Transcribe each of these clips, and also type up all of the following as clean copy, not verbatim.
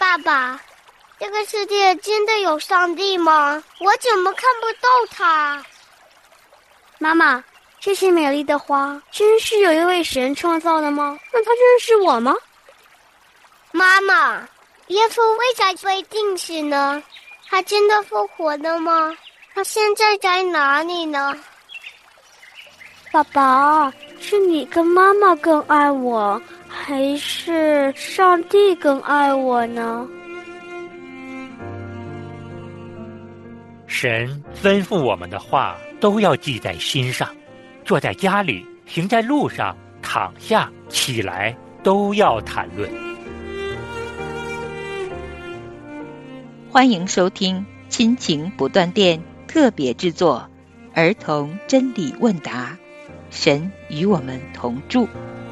爸爸，这个世界真的有上帝吗？我怎么看不到他？ 妈妈，这些美丽的花真是有一位神创造的吗？那他认识我吗？ 妈妈，耶稣为啥被钉死呢？他真的复活了吗？他现在在哪里呢？ 爸爸，是你跟妈妈更爱我，还是上帝更爱我呢？ 神吩咐我们的话都要记在心上，坐在家里，行在路上，躺下起来，都要谈论。 欢迎收听亲情不断电特别制作儿童真理问答，神与我们同住。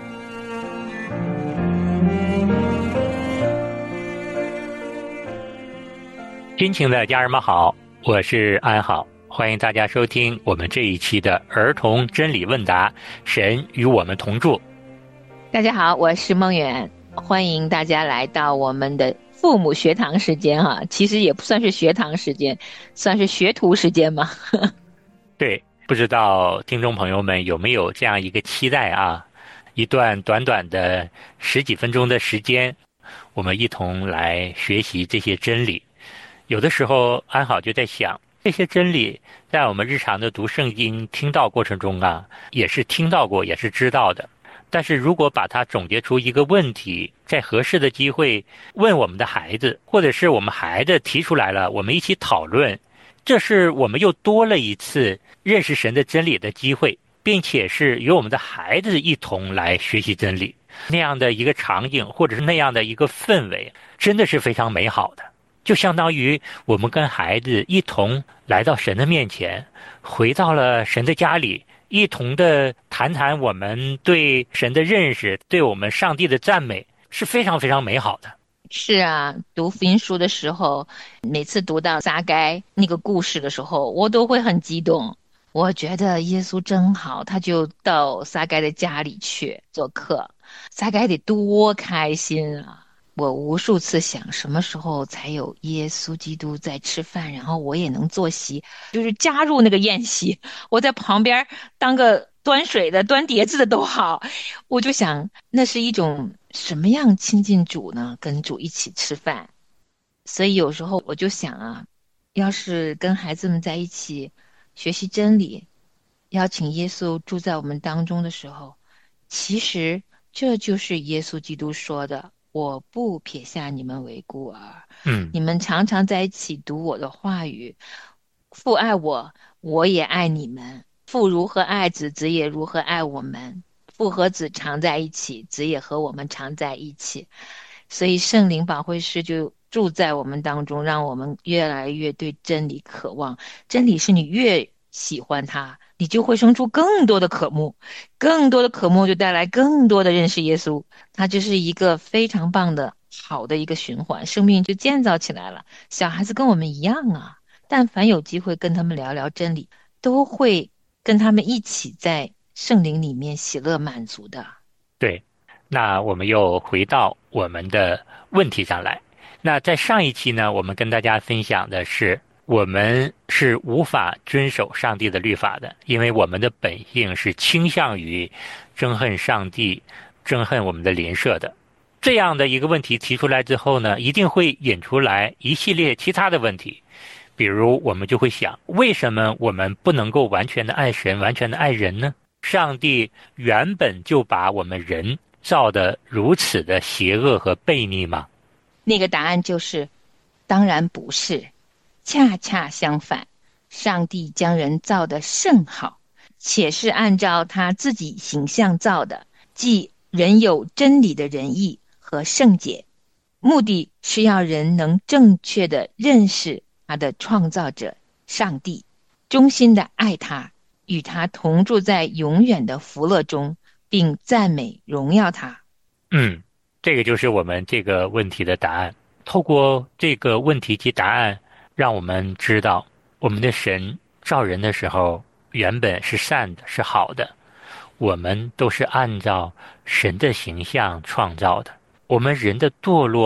亲情的家人们好，我是安好，欢迎大家收听我们这一期的儿童真理问答，神与我们同住。 大家好，我是梦远，欢迎大家来到我们的父母学堂时间哈，其实也不算是学堂时间，算是学徒时间嘛。 对，不知道听众朋友们有没有这样一个期待啊？一段短短的10几分钟的时间，我们一同来学习这些真理。有的时候安好就在想，这些真理在我们日常的读圣经听到过程中啊，也是听到过，也是知道的。但是如果把它总结出一个问题，在合适的机会问我们的孩子，或者是我们孩子提出来了，我们一起讨论，这是我们又多了一次认识神的真理的机会，并且是与我们的孩子一同来学习真理。那样的一个场景，或者是那样的一个氛围，真的是非常美好的。就相当于我们跟孩子一同来到神的面前，回到了神的家里，一同的谈谈我们对神的认识，对我们上帝的赞美，是非常非常美好的。 是啊，读福音书的时候，每次读到撒该那个故事的时候，我都会很激动。我觉得耶稣真好，他就到撒该的家里去做客，撒该得多开心啊！我无数次想，什么时候才有耶稣基督在吃饭，然后我也能坐席，就是加入那个宴席，我在旁边当个端水的、端碟子的都好。我就想，那是一种什么样亲近主呢？跟主一起吃饭。所以有时候我就想啊，要是跟孩子们在一起学习真理，邀请耶稣住在我们当中的时候，其实这就是耶稣基督说的，我不撇下你们为孤儿。你们常常在一起读我的话语，父爱我，我也爱你们。父如何爱子，子也如何爱我们。父和子常在一起，子也和我们常在一起。所以圣灵保惠师就住在我们当中，让我们越来越对真理渴望。真理是你越喜欢它，你就会生出更多的渴慕，更多的渴慕就带来更多的认识耶稣。它就是一个非常棒的好的一个循环，生命就建造起来了。小孩子跟我们一样啊，但凡有机会跟他们聊聊真理，都会跟他们一起在圣灵里面喜乐满足的。 对，那我们又回到我们的问题上来。那在上一期呢，我们跟大家分享的是，我们是无法遵守上帝的律法的，因为我们的本性是倾向于憎恨上帝、憎恨我们的邻舍的。这样的一个问题提出来之后呢，一定会引出来一系列其他的问题。比如我们就会想，为什么我们不能够完全的爱神，完全的爱人呢？上帝原本就把我们人造得如此的邪恶和悖逆吗？ 那个答案就是，当然不是，恰恰相反，上帝将人造得甚好，且是按照他自己形象造的，即人有真理的仁义和圣洁，目的是要人能正确的认识他的创造者上帝，衷心的爱他，与他同住在永远的福乐中，并赞美荣耀他。 这个就是我们这个问题的答案。透过这个问题及答案，让我们知道我们的神造人的时候原本是善的，是好的。我们都是按照神的形象创造的。我们人的堕落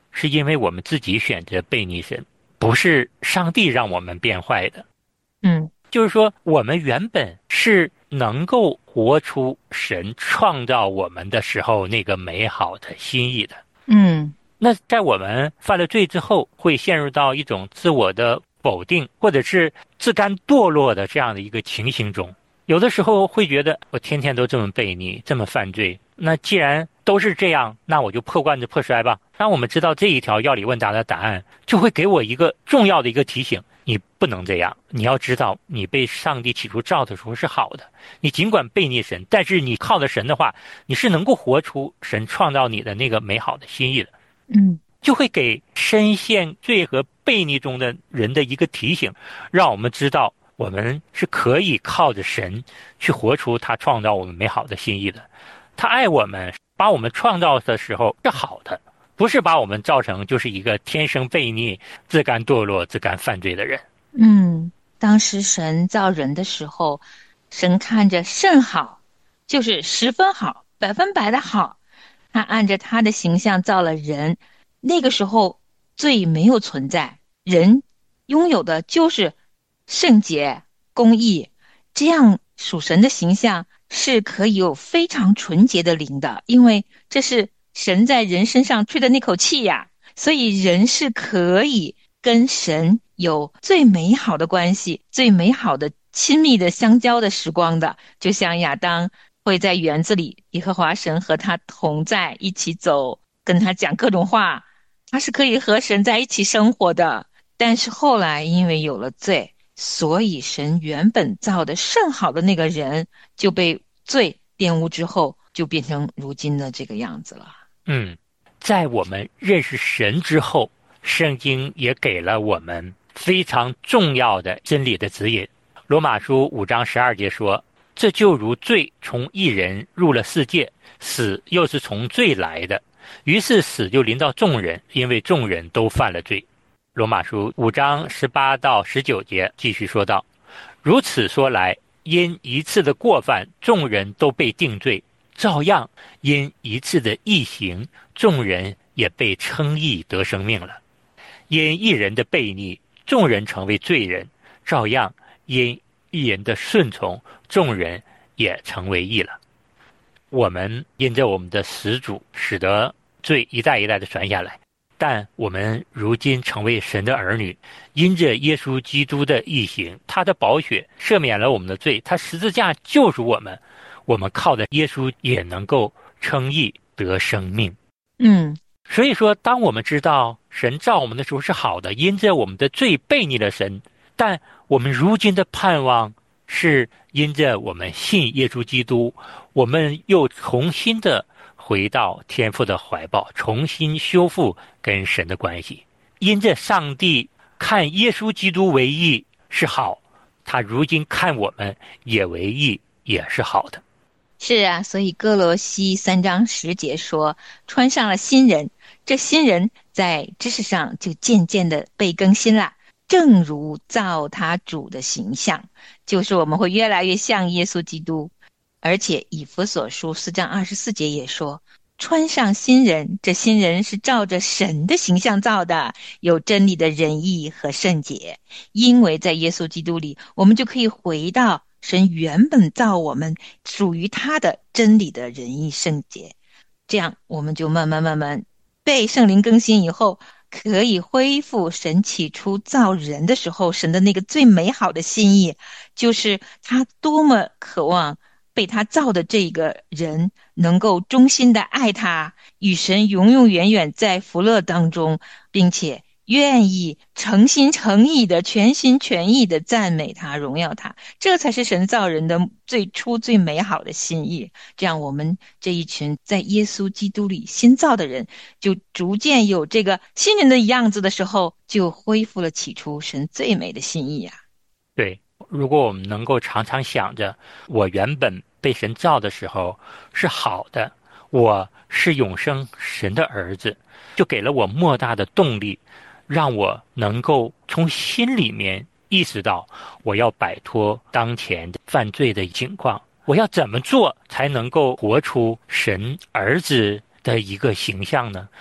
是因为我们自己选择背逆神，不是上帝让我们变坏的。就是说我们原本是能够活出神创造我们的时候那个美好的心意的。那在我们犯了罪之后，会陷入到一种自我的否定，或者是自甘堕落的这样的一个情形中。有的时候会觉得我天天都这么悖逆，这么犯罪，那既然都是这样，那我就破罐子破摔吧。当我们知道这一条要理问答的答案，就会给我一个重要的一个提醒，你不能这样。你要知道，你被上帝起初造的时候是好的，你尽管悖逆神，但是你靠着神的话，你是能够活出神创造你的那个美好的心意的。就会给深陷罪和悖逆中的人的一个提醒，让我们知道我们是可以靠着神去活出他创造我们美好的心意的。他爱我们，把我们创造的时候是好的，不是把我们造成就是一个天生悖逆、自甘堕落、自甘犯罪的人。 当时神造人的时候，神看着甚好，就是十分好，100%的好。他按着他的形象造了人，那个时候罪没有存在，人拥有的就是圣洁、公义，这样属神的形象是可以有非常纯洁的灵的，因为这是神在人身上吹的那口气呀，所以人是可以跟神有最美好的关系，最美好的亲密的相交的时光的。就像亚当会在园子里，耶和华神和他同在，一起走，跟他讲各种话，他是可以和神在一起生活的。但是后来因为有了罪，所以神原本造的甚好的那个人就被罪玷污之后，就变成如今的这个样子了。 在我们认识神之后，圣经也给了我们非常重要的真理的指引。罗马书5章12节说，这就如罪从一人入了世界，死又是从罪来的，于是死就临到众人，因为众人都犯了罪。罗马书5章18到19节继续说道，如此说来，因一次的过犯，众人都被定罪，照样因一次的义行，众人也被称义得生命了。因一人的悖逆，众人成为罪人，照样因一人的顺从，众人也成为义了。我们因着我们的始祖，使得罪一代一代的传下来，但我们如今成为神的儿女，因着耶稣基督的义行，他的宝血赦免了我们的罪，他十字架救赎我们，我们靠着耶稣也能够称义得生命。所以说当我们知道神造我们的时候是好的，因着我们的罪悖逆了神，但我们如今的盼望是因着我们信耶稣基督，我们又重新的回到天父的怀抱，重新修复跟神的关系。因着上帝看耶稣基督为义是好，他如今看我们也为义，也是好的。 是啊，所以哥罗西3章10节说，穿上了新人，这新人在知识上就渐渐的被更新了，正如造他主的形象，就是我们会越来越像耶稣基督。而且以弗所书4章24节也说，穿上新人，这新人是照着神的形象造的，有真理的仁义和圣洁。因为在耶稣基督里，我们就可以回到神原本造我们属于他的真理的仁义圣洁，这样我们就慢慢被圣灵更新以后，可以恢复神起初造人的时候神的那个最美好的心意，就是他多么渴望被他造的这个人能够衷心的爱他，与神永永远远在福乐当中，并且愿意诚心诚意的全心全意的赞美他，荣耀他，这才是神造人的最初最美好的心意。这样我们这一群在耶稣基督里新造的人，就逐渐有这个新人的样子的时候，就恢复了起初神最美的心意啊。 对，如果我们能够常常想着我原本被神造的时候是好的，我是永生神的儿子，就给了我莫大的动力，让我能够从心里面意识到我要摆脱当前犯罪的情况，我要怎么做才能够活出神儿子的一个形象呢？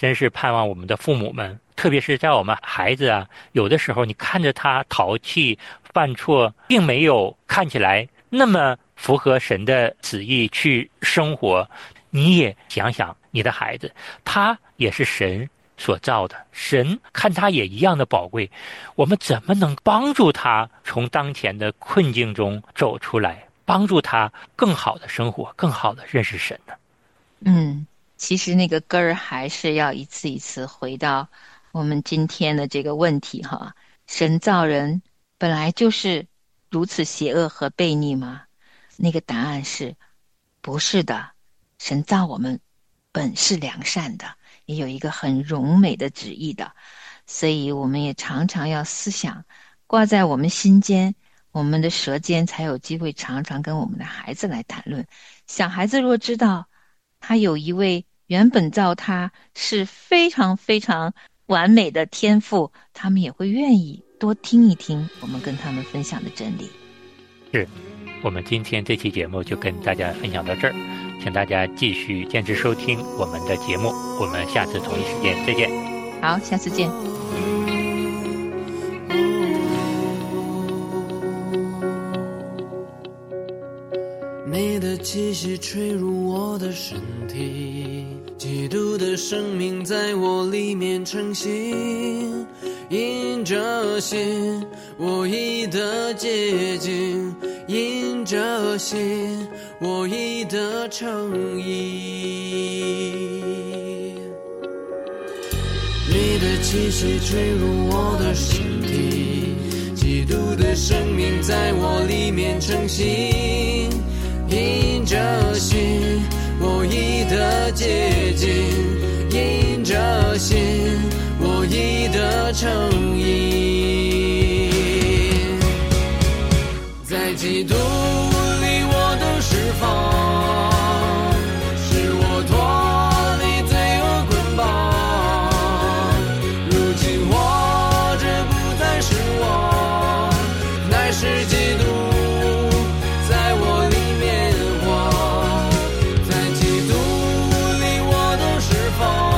真是盼望我们的父母们，特别是在我们孩子啊，有的时候你看着他淘气犯错，并没有看起来那么符合神的旨意去生活，你也想想你的孩子，他也是神所造的，神看他也一样的宝贵，我们怎么能帮助他从当前的困境中走出来，帮助他更好的生活，更好的认识神呢？ 其实那个根儿还是要一次一次回到我们今天的这个问题哈。神造人本来就是如此邪恶和悖逆吗？那个答案是不是的。神造我们本是良善的，也有一个很荣美的旨意的，所以我们也常常要思想挂在我们心间，我们的舌尖才有机会常常跟我们的孩子来谈论。小孩子若知道他有一位原本造他是非常非常完美的天赋，他们也会愿意多听一听我们跟他们分享的真理。 是，我们今天这期节目就跟大家分享到这儿，请大家继续坚持收听我们的节目，我们下次同一时间再见。 好，下次见。 你的气息吹入我的身体，基督的生命在我里面成型，因着信我已得洁净，因着信我已得称义。你的气息吹入我的身体，基督的生命在我里面成型，因着信我已得洁净，因着信我已得称义。在基督里我都释放，使我脱离罪恶捆绑，如今活着不再是我，乃是基督在我里面活。在基督里我都释放，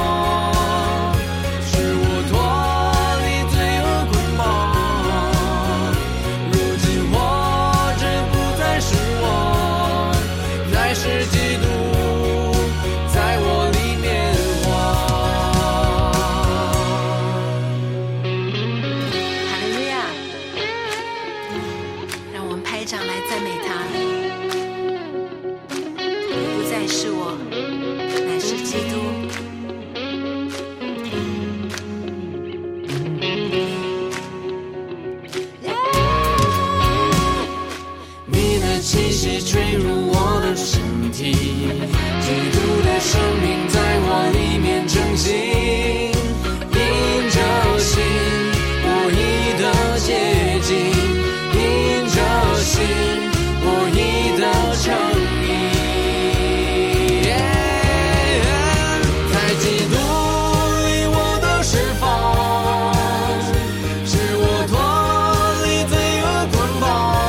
使我脱离罪恶捆绑，如今活着不再是我，乃是基督在我里面活。 哈利路亚！让我们拍掌来赞美他。不再是我，乃是基督。 你的气息吹入我的身体，基督的生命在我里面成型，因着信我已得洁净，因着信我已得称义。在基督里我都释放，使我脱离罪恶捆绑，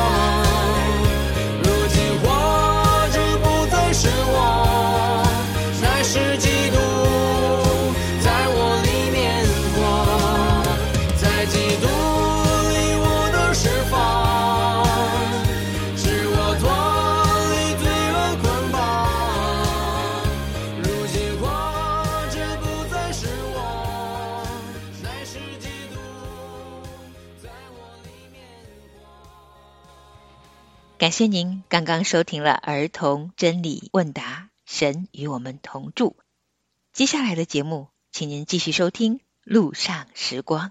如今活着不再是我，乃是基督在我里面活。在基督里我都释放，使我脱离罪恶捆绑，如今活着不再是我，乃是基督在我里面活。 感谢您刚刚收听了儿童真理问答，神与我们同住。接下来的节目，请您继续收听路上时光。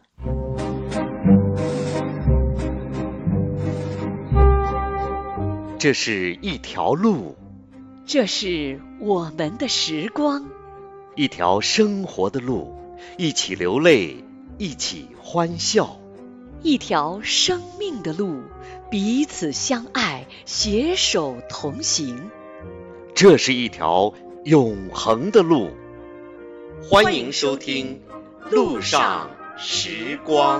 这是一条路， 这是我们的时光， 一条生活的路，一起流泪，一起欢笑。 一条生命的路，彼此相爱，携手同行。 这是一条永恒的路。欢迎收听《路上时光》。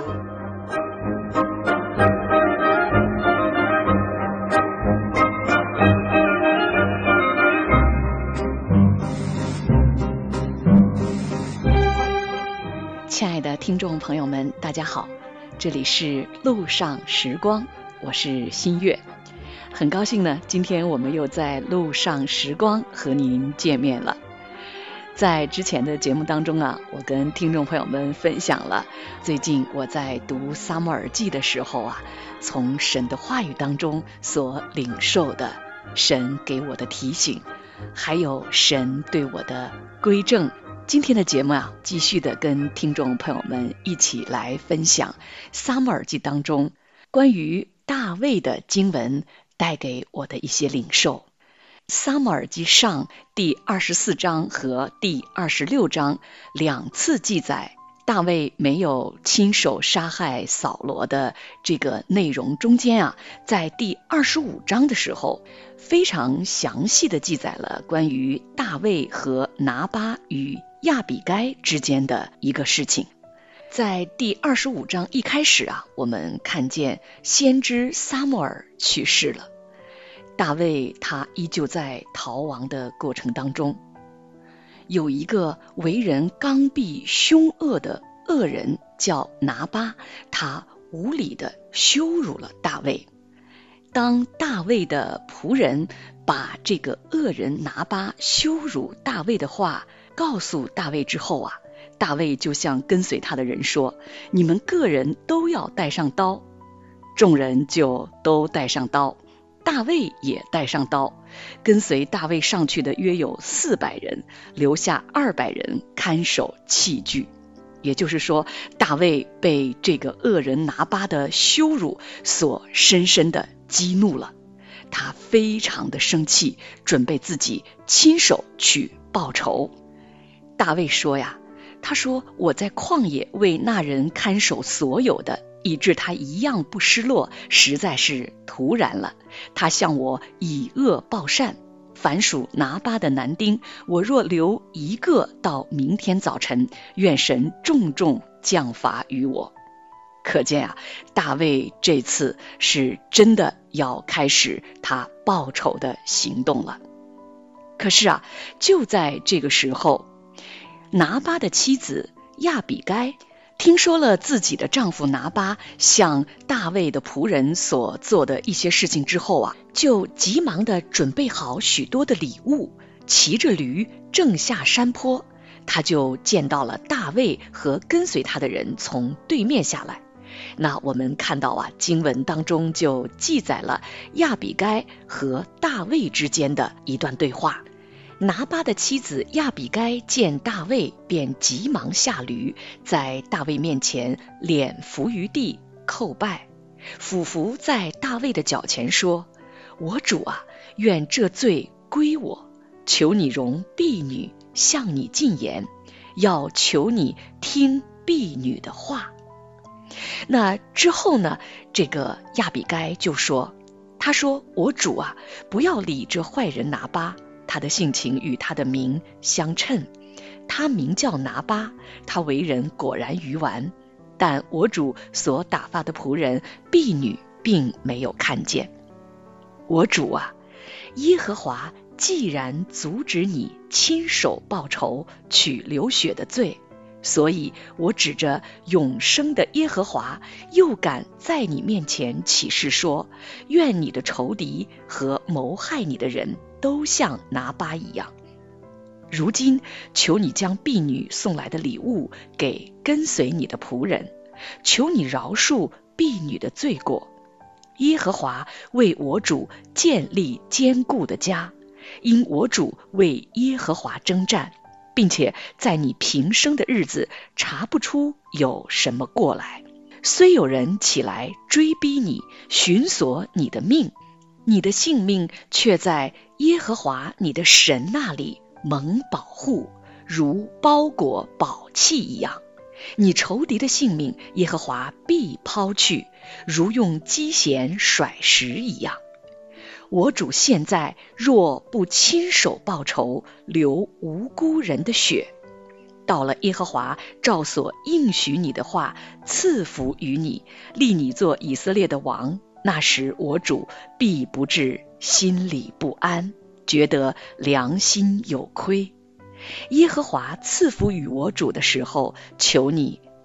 亲爱的听众朋友们，大家好，这里是路上时光，我是新月。很高兴呢，今天我们又在路上时光和您见面了。在之前的节目当中啊，我跟听众朋友们分享了最近我在读撒母耳记的时候啊，从神的话语当中所领受的神给我的提醒，还有神对我的规正。今天的节目啊，继续的跟听众朋友们一起来分享撒母耳记当中关于大卫的经文带给我的一些领受。撒母耳记上第24章和第26章两次记载大卫没有亲手杀害扫罗的这个内容中间啊，在第25章的时候非常详细的记载了关于大卫和拿巴与亚比该之间的一个事情。在第25章一开始啊，我们看见先知撒母耳去世了，大卫他依旧在逃亡的过程当中，有一个为人刚愎凶恶的恶人叫拿巴，他无理的羞辱了大卫。当大卫的仆人把这个恶人拿巴羞辱大卫的话告诉大卫之后啊，大卫就向跟随他的人说，你们个人都要带上刀。众人就都带上刀，大卫也带上刀，跟随大卫上去的约有400人，留下200人看守器具。也就是说，大卫被这个恶人拿巴的羞辱所深深的激怒了，他非常的生气，准备自己亲手去报仇。大卫说呀，他说，我在旷野为那人看守所有的，以致他一样不失落，实在是突然了。他向我以恶报善，凡属拿巴的男丁，我若留一个到明天早晨，愿神重重降罚于我。可见啊，大卫这次是真的要开始他报仇的行动了。可是啊，就在这个时候，拿巴的妻子亚比该听说了自己的丈夫拿巴向大卫的仆人所做的一些事情之后啊，就急忙的准备好许多的礼物，骑着驴正下山坡，他就见到了大卫和跟随他的人从对面下来。那我们看到啊，经文当中就记载了亚比该和大卫之间的一段对话。拿巴的妻子亚比该见大卫，便急忙下驴，在大卫面前脸伏于地叩拜，俯伏在大卫的脚前说，我主啊，愿这罪归我，求你容婢女向你进言，要求你听婢女的话。那之后呢，这个亚比该就说，他说，我主啊，不要理这坏人拿巴，他的性情与他的名相称，他名叫拿巴，他为人果然愚顽，但我主所打发的仆人婢女并没有看见。我主啊，耶和华既然阻止你亲手报仇取流血的罪，所以我指着永生的耶和华，又敢在你面前起誓说，愿你的仇敌和谋害你的人都像拿巴一样。如今求你将婢女送来的礼物给跟随你的仆人，求你饶恕婢女的罪过。耶和华为我主建立坚固的家，因我主为耶和华征战，并且在你平生的日子查不出有什么过来。虽有人起来追逼你，寻索你的命，你的性命却在耶和华你的神那里蒙保护，如包裹宝器一样。你仇敌的性命，耶和华必抛去，如用机弦甩石一样。我主现在若不亲手报仇，流无辜人的血，到了耶和华照所应许你的话赐福于你，立你做以色列的王，那时我主必不至心里不安，觉得良心有亏。耶和华赐福与我主的时候，求你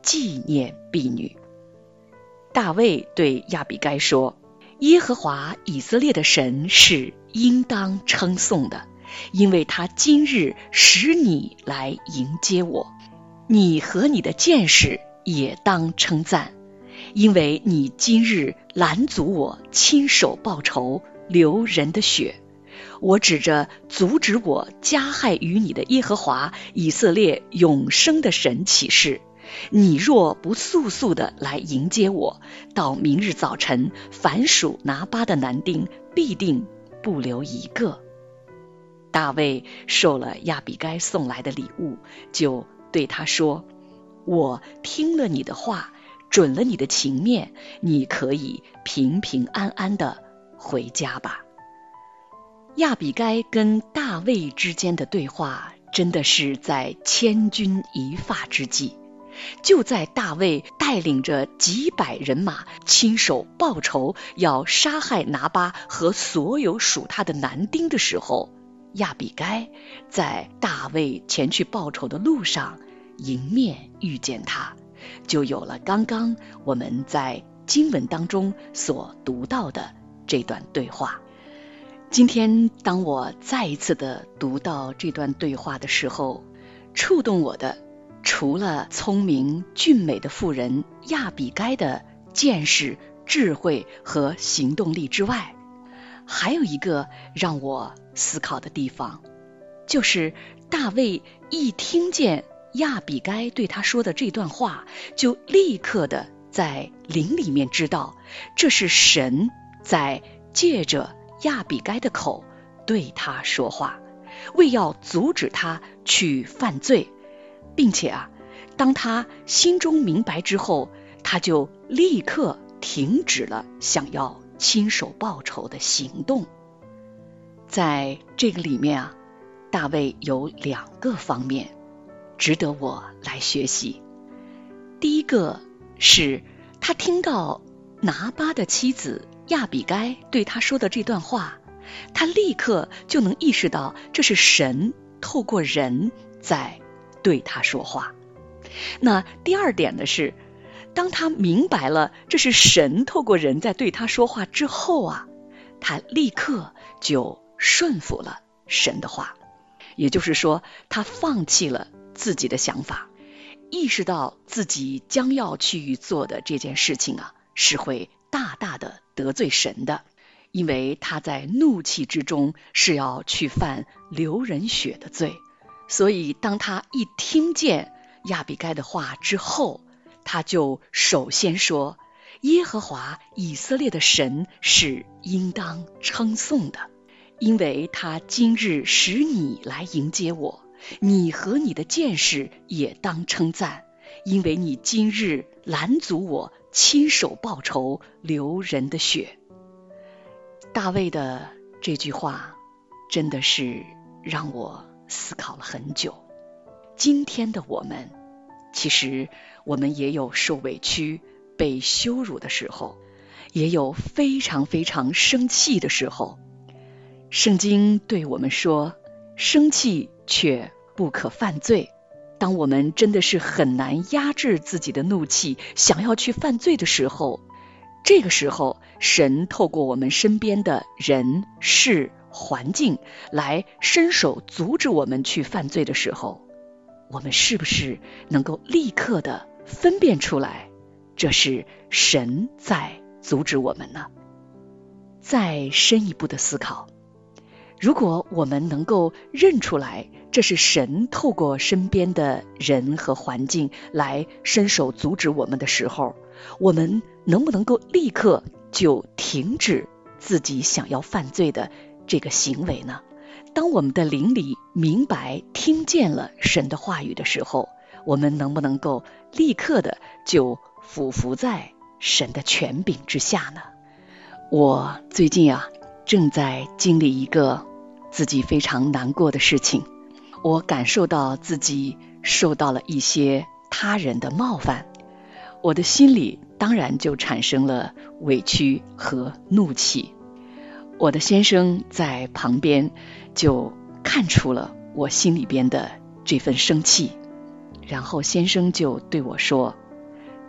纪念婢女。大卫对亚比该说，耶和华以色列的神是应当称颂的，因为他今日使你来迎接我，你和你的剑士也当称赞，因为你今日拦阻我亲手报仇，流人的血。我指着阻止我加害于你的耶和华以色列永生的神起誓，你若不速速的来迎接我，到明日早晨，凡属拿巴的男丁必定不留一个。大卫受了亚比该送来的礼物，就对他说，我听了你的话，准了你的情面，你可以平平安安的回家吧。亚比该跟大卫之间的对话真的是在千钧一发之际，就在大卫带领着几百人马亲手报仇，要杀害拿巴和所有属他的男丁的时候，亚比该在大卫前去报仇的路上迎面遇见他，就有了刚刚我们在经文当中所读到的这段对话。今天当我再一次的读到这段对话的时候，触动我的除了聪明俊美的妇人亚比该的见识、智慧和行动力之外，还有一个让我思考的地方，就是大卫一听见亚比该对他说的这段话，就立刻的在灵里面知道，这是神在借着亚比该的口对他说话，为要阻止他去犯罪，并且当他心中明白之后，他就立刻停止了想要亲手报仇的行动。在这个里面大卫有2个方面值得我来学习。第一个是他听到拿巴的妻子亚比该对他说的这段话，他立刻就能意识到这是神透过人在对他说话。那第二点的是，当他明白了这是神透过人在对他说话之后他立刻就顺服了神的话，也就是说，他放弃了自己的想法，意识到自己将要去做的这件事情是会大大的得罪神的，因为他在怒气之中是要去犯流人血的罪。所以当他一听见亚比该的话之后，他就首先说，耶和华以色列的神是应当称颂的，因为他今日使你来迎接我，你和你的剑士也当称赞，因为你今日拦阻我亲手报仇，流人的血。大卫的这句话真的是让我思考了很久。今天的我们，其实我们也有受委屈、被羞辱的时候，也有非常非常生气的时候。圣经对我们说，生气却不可犯罪。当我们真的是很难压制自己的怒气，想要去犯罪的时候，这个时候神透过我们身边的人事环境来伸手阻止我们去犯罪的时候，我们是不是能够立刻的分辨出来，这是神在阻止我们呢？再深一步的思考，如果我们能够认出来这是神透过身边的人和环境来伸手阻止我们的时候，我们能不能够立刻就停止自己想要犯罪的这个行为呢？当我们的灵里明白听见了神的话语的时候，我们能不能够立刻的就俯伏在神的权柄之下呢？我最近正在经历一个自己非常难过的事情，我感受到自己受到了一些他人的冒犯，我的心里当然就产生了委屈和怒气。我的先生在旁边就看出了我心里边的这份生气，然后先生就对我说，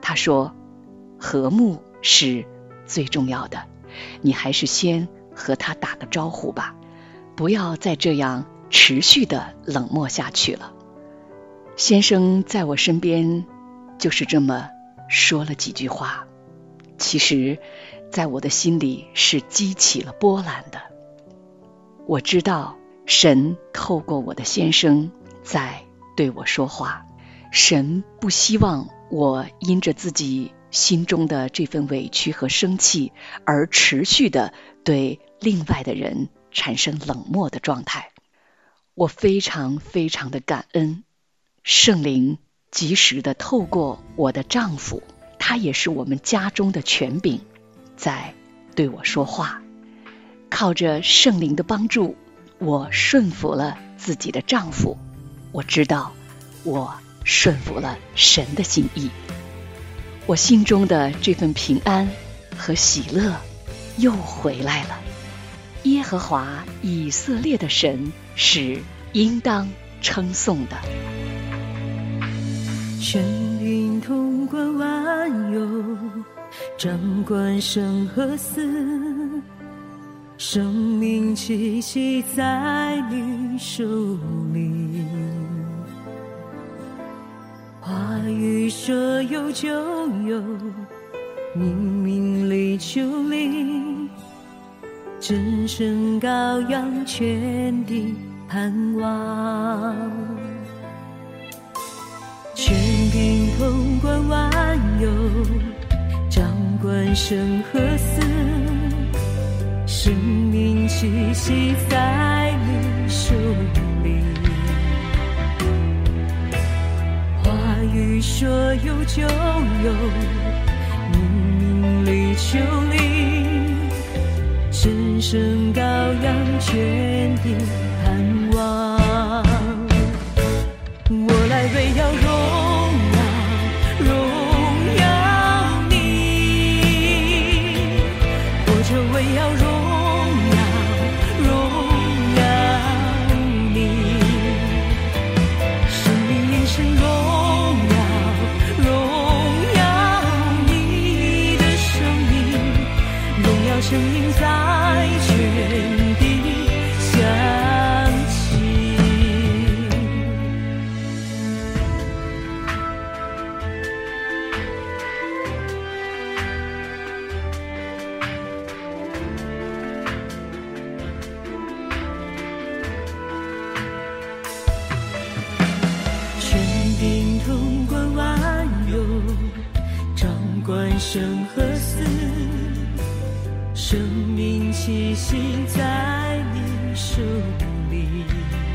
他说，和睦是最重要的，你还是先和他打个招呼吧，不要再这样持续的冷漠下去了。先生在我身边就是这么说了几句话，其实在我的心里是激起了波澜的。我知道神透过我的先生在对我说话，神不希望我因着自己心中的这份委屈和生气而持续的对另外的人产生冷漠的状态。我非常非常的感恩圣灵及时的透过我的丈夫，他也是我们家中的权柄，在对我说话。靠着圣灵的帮助，我顺服了自己的丈夫，我知道我顺服了神的心意，我心中的这份平安和喜乐又回来了。耶和华以色列的神是应当称颂的。 神灵统管万有，掌管生和死，生命气息在你手里，话语说有就有，你命里就立，真神羔羊全地盼望，全凭统管万有，掌管生和死，生命气息在你手里，话语说有就有，你命里就立，真神羔羊全地盼望。我来为要荣耀你，我就为要荣耀你，生命因神荣耀你的生命，荣耀声音在全地响起。全凭统管万有，掌管生和死，生命气息在你手里，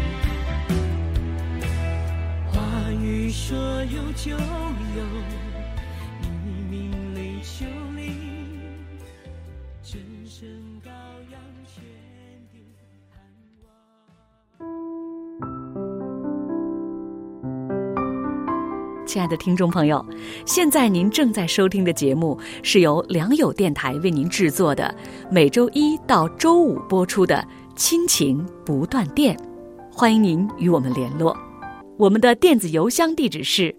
话语说有就有，你命里就立，真神羔羊全地盼望。 亲爱的听众朋友，现在您正在收听的节目是由良友电台为您制作的，每周一到周五播出的亲情不断电，欢迎您与我们联络。我们的电子邮箱地址是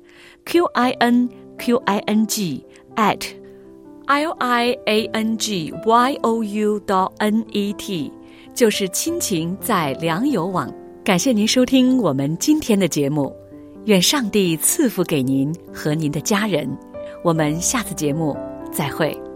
qining@liangyou.net， 就是亲情在良友网。感谢您收听我们今天的节目，愿上帝赐福给您和您的家人，我们下次节目再会。